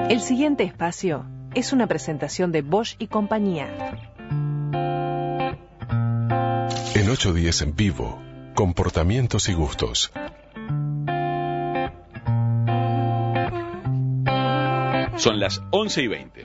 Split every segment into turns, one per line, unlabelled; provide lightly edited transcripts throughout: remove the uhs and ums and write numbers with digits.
El siguiente espacio es una presentación de Bosch y compañía.
En 810 en vivo, comportamientos y gustos.
Son las 11:20.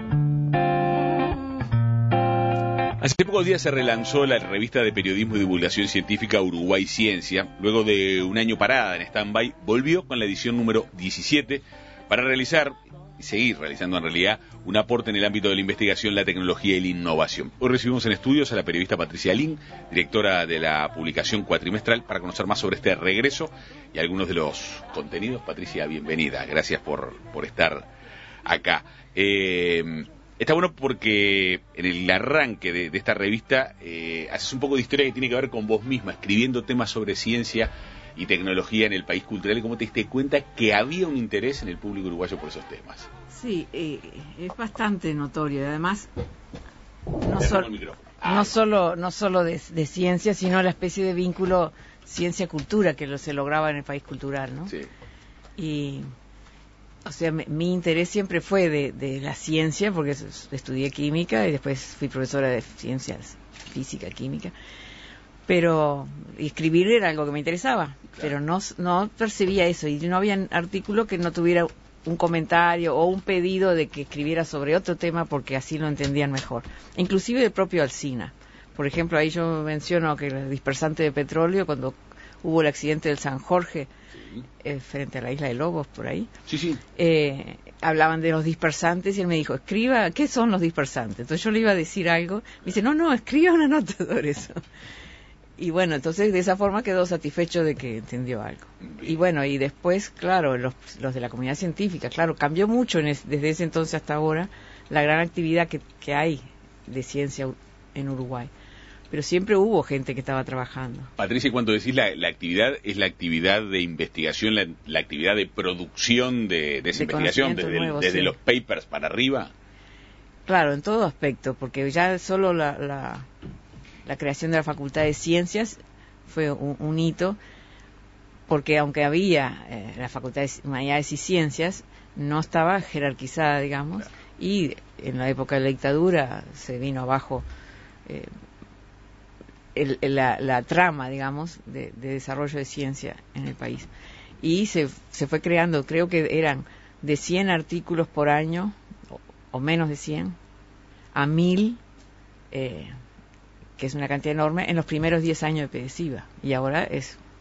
Hace pocos días se relanzó la revista de periodismo y divulgación científica Uruguay Ciencia. Luego de un año parada en stand-by, volvió con la edición número 17 para realizar y seguir realizando en realidad un aporte en el ámbito de la investigación, la tecnología y la innovación. Hoy recibimos en estudios a la periodista Patricia Lin, directora de la publicación cuatrimestral, para conocer más sobre este regreso y algunos de los contenidos. Patricia, bienvenida. Gracias por estar acá. Está bueno porque en el arranque de esta revista haces un poco de historia que tiene que ver con vos misma, escribiendo temas sobre ciencia y tecnología en el país cultural, y cómo te diste cuenta que había un interés en el público uruguayo por esos temas.
Sí, es bastante notorio. Además, no solo de ciencia, sino la especie de vínculo ciencia-cultura que se lograba en el país cultural, ¿no? Sí. Y, o sea, mi interés siempre fue de la ciencia, porque estudié química y después fui profesora de ciencias, física, química. Pero escribir era algo que me interesaba, claro. Pero no percibía eso, y no había artículo que no tuviera un comentario o un pedido de que escribiera sobre otro tema, porque así lo entendían mejor. Inclusive el propio Alsina. Por ejemplo, ahí yo menciono que el dispersante de petróleo, cuando hubo el accidente del San Jorge, sí, frente a la isla de Lobos, por ahí, sí. Hablaban de los dispersantes y él me dijo, escriba, ¿qué son los dispersantes? Entonces yo le iba a decir algo, me dice, no, escriba una nota sobre eso. Y bueno, entonces de esa forma quedó satisfecho de que entendió algo. Y bueno, y después, claro, los de la comunidad científica, claro, cambió mucho desde ese entonces hasta ahora la gran actividad que hay de ciencia en Uruguay. Pero siempre hubo gente que estaba trabajando.
Patricia, cuando decís la actividad, ¿es la actividad de investigación, la actividad de producción de esa investigación, desde sí, los papers para arriba?
Claro, en todo aspecto, porque ya solo la creación de la Facultad de Ciencias fue un hito, porque aunque había la Facultad de Humanidades y Ciencias, no estaba jerarquizada, digamos, claro. Y en la época de la dictadura se vino abajo la trama, digamos, de desarrollo de ciencia en el país. Y se fue creando, creo que eran de 100 artículos por año, o menos de 100, a 1000, que es una cantidad enorme, en los primeros 10 años de PDCIVA. Y ahora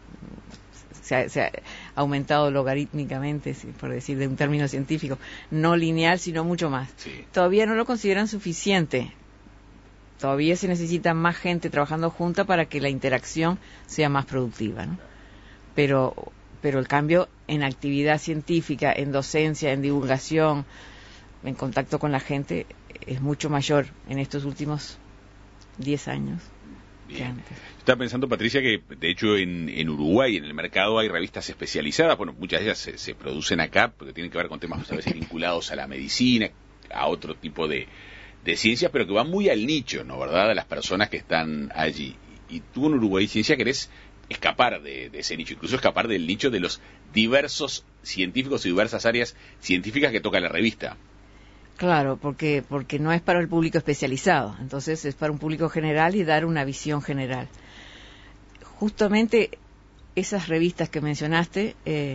se ha aumentado logarítmicamente, por decir de un término científico, no lineal, sino mucho más. Sí. Todavía no lo consideran suficiente. Todavía se necesita más gente trabajando junta para que la interacción sea más productiva, ¿no? Pero el cambio en actividad científica, en docencia, en divulgación, en contacto con la gente, es mucho mayor en estos últimos 10 años. Bien. Que antes.
Estaba pensando, Patricia, que de hecho en Uruguay, en el mercado, hay revistas especializadas. Bueno, muchas de ellas se producen acá, porque tienen que ver con temas a veces vinculados a la medicina, a otro tipo de ciencias, pero que van muy al nicho, ¿no? ¿Verdad? A las personas que están allí. Y tú en Uruguay Ciencia querés escapar de ese nicho, incluso escapar del nicho de los diversos científicos y diversas áreas científicas que toca la revista.
Claro, porque no es para el público especializado, entonces es para un público general y dar una visión general. Justamente esas revistas que mencionaste,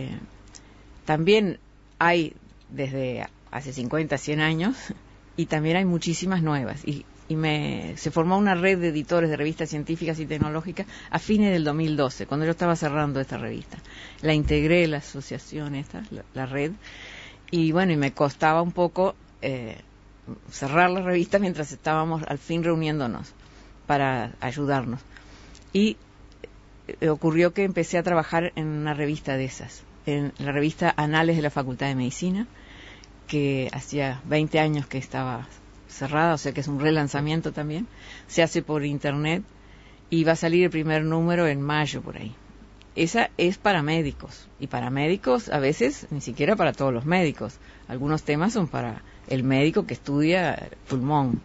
también hay desde hace 50, 100 años, y también hay muchísimas nuevas. Y se formó una red de editores de revistas científicas y tecnológicas a fines del 2012, cuando yo estaba cerrando esta revista. La integré, la asociación la red, y bueno, y me costaba un poco cerrar la revista mientras estábamos al fin reuniéndonos para ayudarnos. Y ocurrió que empecé a trabajar en una revista de esas, en la revista Anales de la Facultad de Medicina, que hacía 20 años que estaba cerrada, o sea que es un relanzamiento también. Se hace por internet y va a salir el primer número en mayo por ahí. Esa es para médicos, y para médicos a veces ni siquiera para todos los médicos. Algunos temas son para el médico que estudia pulmón.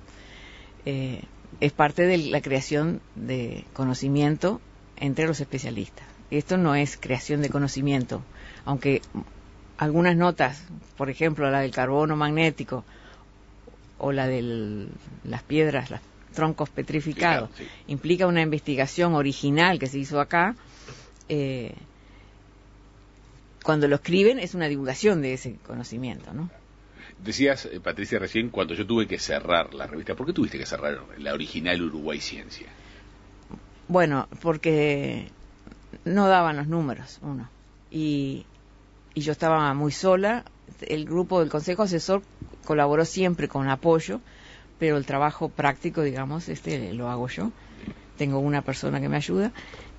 Es parte de la creación de conocimiento entre los especialistas. Esto no es creación de conocimiento, aunque algunas notas, por ejemplo, la del carbono magnético o la de las piedras, los troncos petrificados, sí, implica una investigación original que se hizo acá. Cuando lo escriben es una divulgación de ese conocimiento, ¿no?
Decías, Patricia, recién, cuando yo tuve que cerrar la revista, ¿por qué tuviste que cerrar la original Uruguay Ciencia?
Bueno, porque no daban los números, uno. Y yo estaba muy sola. El grupo del Consejo Asesor colaboró siempre con apoyo, pero el trabajo práctico, digamos, lo hago yo. Tengo una persona que me ayuda.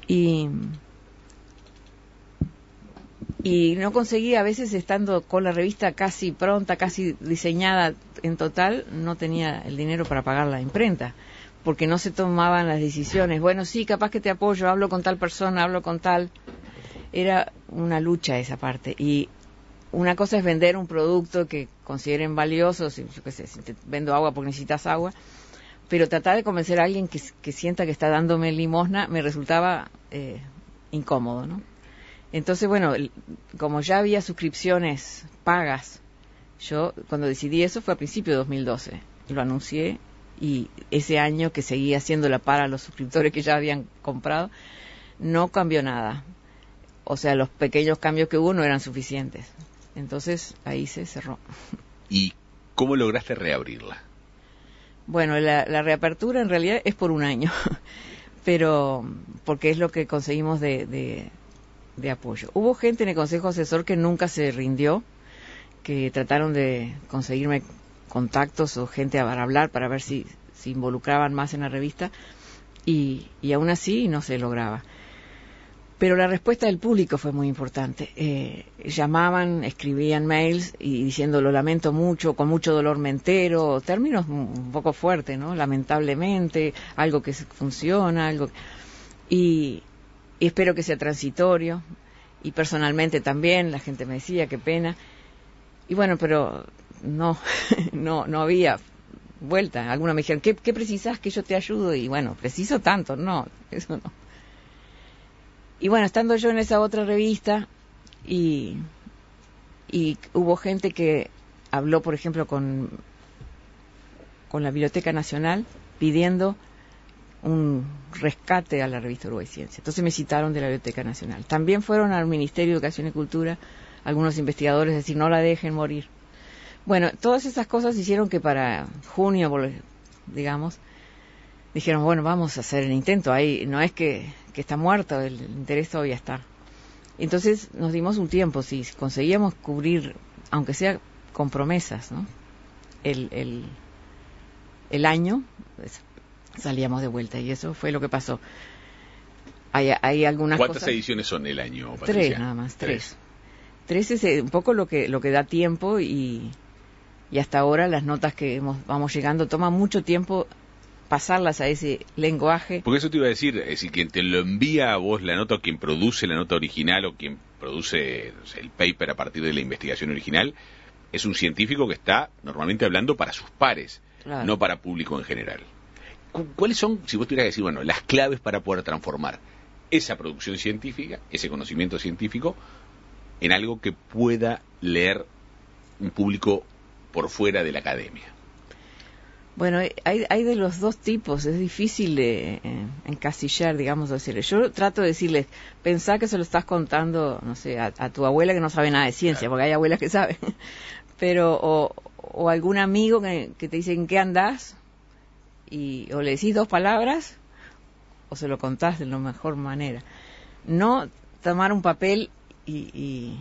Y no conseguía, a veces estando con la revista casi pronta, casi diseñada en total, no tenía el dinero para pagar la imprenta, porque no se tomaban las decisiones. Bueno, sí, capaz que te apoyo, hablo con tal persona, hablo con tal. Era una lucha esa parte. Y una cosa es vender un producto que consideren valioso, yo qué sé, si te vendo agua porque necesitas agua, pero tratar de convencer a alguien que sienta que está dándome limosna me resultaba incómodo, ¿no? Entonces, bueno, como ya había suscripciones pagas, yo cuando decidí eso fue a principios de 2012, lo anuncié, y ese año que seguía haciéndola para los suscriptores que ya habían comprado, no cambió nada. O sea, los pequeños cambios que hubo no eran suficientes. Entonces, ahí se cerró.
¿Y cómo lograste reabrirla?
Bueno, la reapertura en realidad es por un año, pero porque es lo que conseguimos de apoyo. Hubo gente en el Consejo Asesor que nunca se rindió, que trataron de conseguirme contactos o gente para hablar, para ver si involucraban más en la revista, y aún así no se lograba. Pero la respuesta del público fue muy importante. Llamaban, escribían mails y diciendo lo lamento mucho, con mucho dolor me entero, términos un poco fuertes, ¿no? Lamentablemente, algo que funciona, algo... Y espero que sea transitorio. Y personalmente también, la gente me decía, qué pena. Y bueno, pero no había vuelta. Algunos me dijeron, ¿qué precisas que yo te ayudo? Y bueno, preciso tanto, no, eso no. Y bueno, estando yo en esa otra revista, y hubo gente que habló, por ejemplo, con la Biblioteca Nacional pidiendo un rescate a la revista Uruguay Ciencia. Entonces me citaron de la Biblioteca Nacional. También fueron al Ministerio de Educación y Cultura algunos investigadores a decir, no la dejen morir. Bueno, todas esas cosas hicieron que para junio, digamos, dijeron, bueno, vamos a hacer el intento. Ahí no es que está muerto, el interés todavía está. Entonces nos dimos un tiempo, si conseguíamos cubrir, aunque sea con promesas, ¿no? El año, pues, salíamos de vuelta, y eso fue lo que pasó. Hay algunas
¿Cuántas
cosas...
ediciones son el año, Patricia?
3 nada más, 3. 3 es un poco lo que da tiempo, y hasta ahora las notas que vamos llegando toman mucho tiempo pasarlas a ese lenguaje.
Porque eso te iba a decir, si quien te lo envía a vos la nota, o quien produce la nota original, o quien produce, no sé, el paper a partir de la investigación original, es un científico que está normalmente hablando para sus pares, claro, no para público en general. ¿Cuáles son, si vos tuvieras que decir, bueno, las claves para poder transformar esa producción científica, ese conocimiento científico, en algo que pueda leer un público por fuera de la academia?
Bueno, hay de los dos tipos, es difícil de encasillar, digamos, decirles. Yo trato de decirles, pensá que se lo estás contando, no sé, a tu abuela que no sabe nada de ciencia, claro, porque hay abuelas que saben, pero o algún amigo que te dice, ¿en qué andás? O le decís 2 palabras, o se lo contás de la mejor manera. No tomar un papel y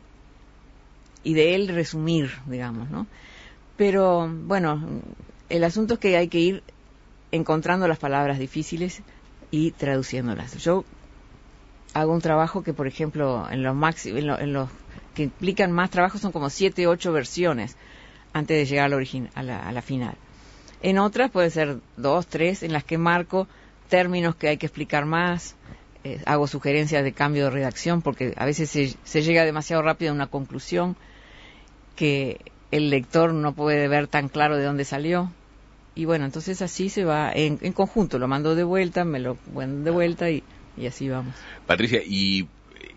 de él resumir, digamos, ¿no? Pero, bueno, el asunto es que hay que ir encontrando las palabras difíciles y traduciéndolas. Yo hago un trabajo que, por ejemplo, en los que implican más trabajo son como 7, 8 versiones antes de llegar a la final. En otras puede ser 2, 3, en las que marco términos que hay que explicar más, hago sugerencias de cambio de redacción, porque a veces se llega demasiado rápido a una conclusión que el lector no puede ver tan claro de dónde salió. Y bueno, entonces así se va en conjunto, lo mando de vuelta, me lo mando de vuelta y así vamos.
Patricia, y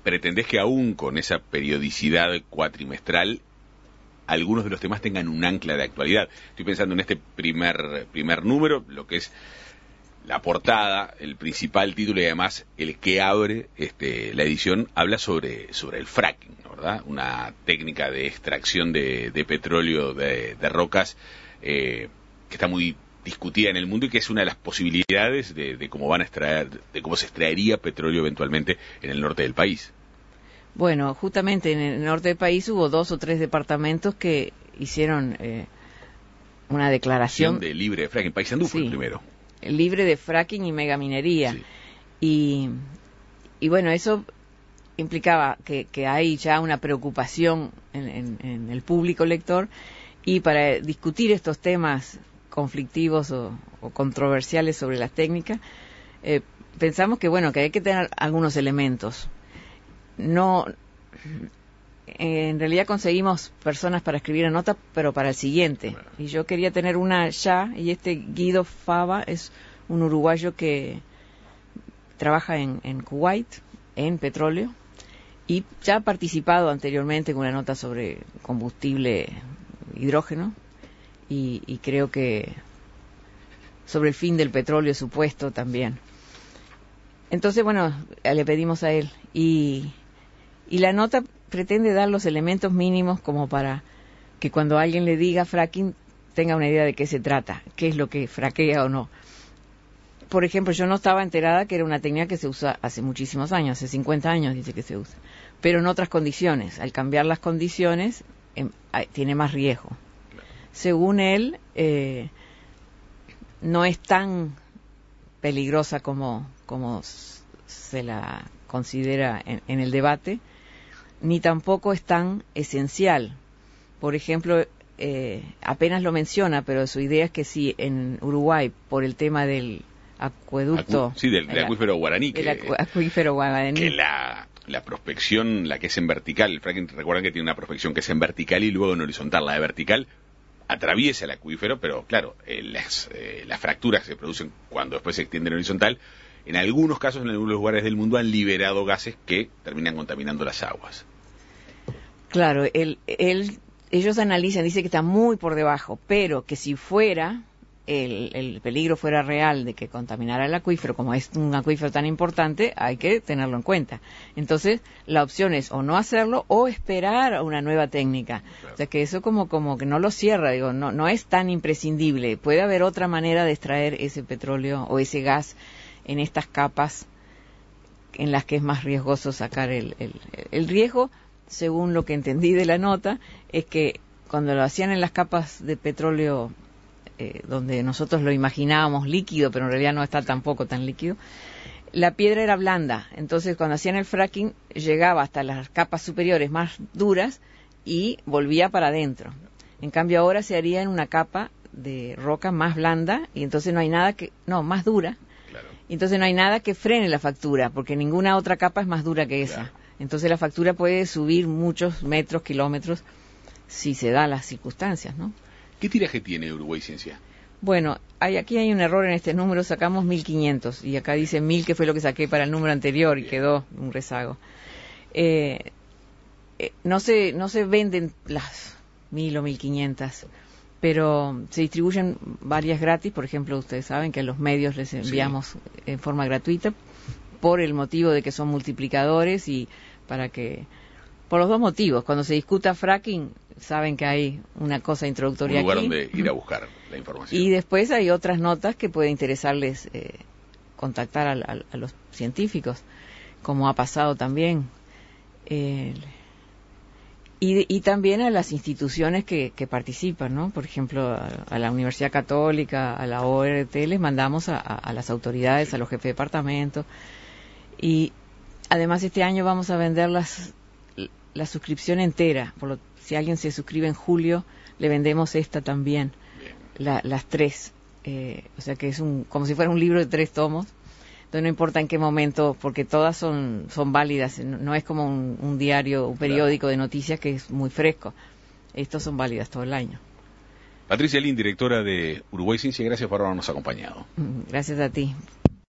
pretendés que aún con esa periodicidad cuatrimestral algunos de los temas tengan un ancla de actualidad. Estoy pensando en este primer número, lo que es la portada, el principal título y además el que abre la edición, habla sobre el fracking, ¿verdad? Una técnica de extracción de petróleo de rocas que está muy discutida en el mundo y que es una de las posibilidades de cómo van a extraer, de cómo se extraería petróleo eventualmente en el norte del país.
Bueno, justamente en el norte del país hubo 2 o 3 departamentos que hicieron una declaración
de libre de fracking. Paysandú fue el primero.
Libre de fracking y megaminería. Sí. Y bueno, eso implicaba que hay ya una preocupación en el público lector, y para discutir estos temas conflictivos o controversiales sobre las técnicas, pensamos que bueno, que hay que tener algunos elementos. No, en realidad conseguimos personas para escribir la nota, pero para el siguiente. Y yo quería tener una ya, y Guido Fava es un uruguayo que trabaja en Kuwait, en petróleo, y ya ha participado anteriormente con una nota sobre combustible hidrógeno, y creo que sobre el fin del petróleo supuesto también. Entonces, bueno, le pedimos a él, y la nota pretende dar los elementos mínimos como para que cuando alguien le diga fracking tenga una idea de qué se trata, qué es lo que fraquea o no. Por ejemplo, yo no estaba enterada que era una técnica que se usa hace muchísimos años, hace 50 años dice que se usa, pero en otras condiciones. Al cambiar las condiciones tiene más riesgo. Según él, no es tan peligrosa como se la considera en el debate, ni tampoco es tan esencial. Por ejemplo, apenas lo menciona, pero su idea es que si en Uruguay, por el tema del acueducto...
del acuífero guaraní.
Acuífero guaraní.
Que la prospección, la que es en vertical, el fracking, recuerdan que tiene una prospección que es en vertical y luego en horizontal. La de vertical atraviesa el acuífero, pero claro, las fracturas que se producen cuando después se extienden en horizontal, en algunos casos, en algunos lugares del mundo, han liberado gases que terminan contaminando las aguas.
Claro, ellos analizan, dice que está muy por debajo, pero que si fuera, el peligro fuera real de que contaminara el acuífero, como es un acuífero tan importante, hay que tenerlo en cuenta. Entonces, la opción es o no hacerlo o esperar a una nueva técnica. Claro. O sea, que eso como que no lo cierra, digo, no es tan imprescindible. Puede haber otra manera de extraer ese petróleo o ese gas en estas capas en las que es más riesgoso sacar el riesgo. Según lo que entendí de la nota, es que cuando lo hacían en las capas de petróleo donde nosotros lo imaginábamos líquido, pero en realidad no está tampoco tan líquido, la piedra era blanda. Entonces, cuando hacían el fracking, llegaba hasta las capas superiores más duras y volvía para adentro. En cambio, ahora se haría en una capa de roca más blanda, y entonces más dura. Claro. Y entonces no hay nada que frene la factura, porque ninguna otra capa es más dura que esa. Claro. Entonces la factura puede subir muchos metros, kilómetros, si se da las circunstancias, ¿no?
¿Qué tiraje tiene Uruguay Ciencia?
Bueno, aquí hay un error en este número, sacamos 1.500, y acá dice 1.000, que fue lo que saqué para el número anterior, y quedó un rezago. No se venden las 1.000 o 1.500, pero se distribuyen varias gratis. Por ejemplo, ustedes saben que a los medios les enviamos en forma gratuita, por el motivo de que son multiplicadores y por los dos motivos. Cuando se discuta fracking, saben que hay una cosa introductoria aquí.
Un lugar donde ir a buscar la información.
Y después hay otras notas que puede interesarles contactar a los científicos, como ha pasado también. Y también a las instituciones que participan, ¿no? Por ejemplo, a la Universidad Católica, a la ORT, les mandamos a las autoridades, a los jefes de departamento. Y además este año vamos a vender la suscripción entera. Si alguien se suscribe en julio, le vendemos esta también, las 3. O sea que es como si fuera un libro de 3 tomos. Entonces no importa en qué momento, porque todas son válidas. No es como un diario, un periódico de noticias que es muy fresco. Estos son válidas todo el año.
Patricia Lin, directora de Uruguay Ciencia, gracias por habernos acompañado.
Gracias a ti.